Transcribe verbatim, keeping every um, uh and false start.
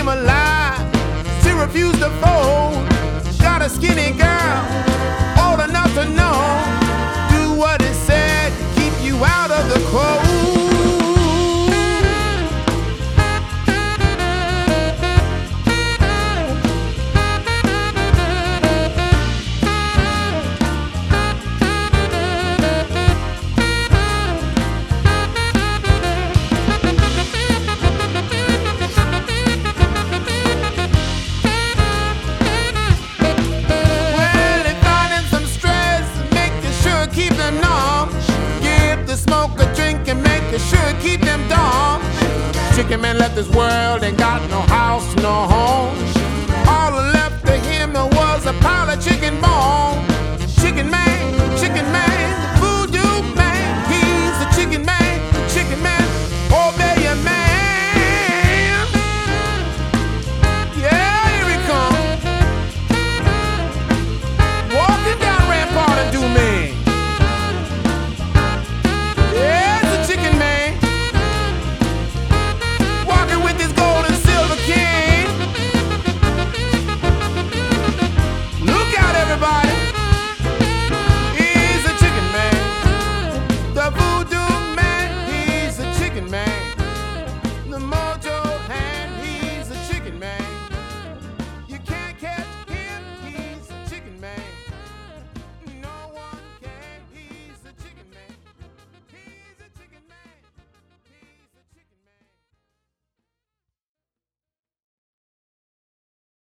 him alive. Still refused to fold. Got a skinny girl, old enough to know. Do what it said, keep you out of the cold. Smoke a drink and make sure keep them dogs. Chicken man left this world, ain't got no house, no home.